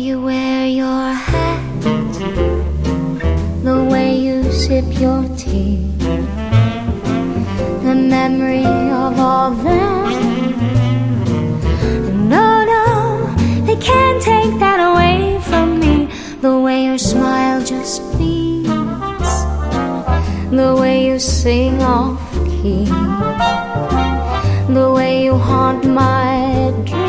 you wear your hat, the way you sip your tea, the memory of all that. No, no, they can't take that away from me. The way your smile just beams, the way you sing off key, the way you haunt my dreams.